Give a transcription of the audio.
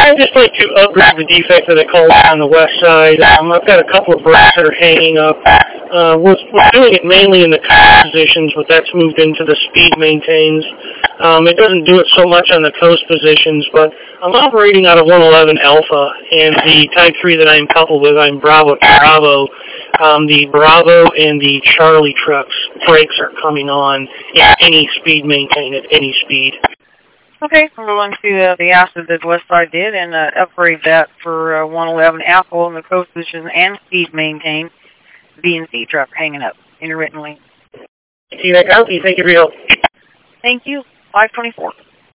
I just like to upgrade the defect that I call on the west side. I've got a couple of brakes that are hanging up. We're doing it mainly in the coast positions, but that's moved into the speed maintains. It doesn't do it so much on the coast positions, but I'm operating out of 111 Alpha, and the Type 3 that I'm coupled with, I'm Bravo to Bravo. The Bravo and the Charlie trucks brakes are coming on at any speed maintain, at any speed. Okay, we're going to the acid that Westside did and upgrade that for 111 Apple in the coast position and speed maintain. VNC truck hanging up intermittently. See that out? Thank you for your help. Thank you. 524.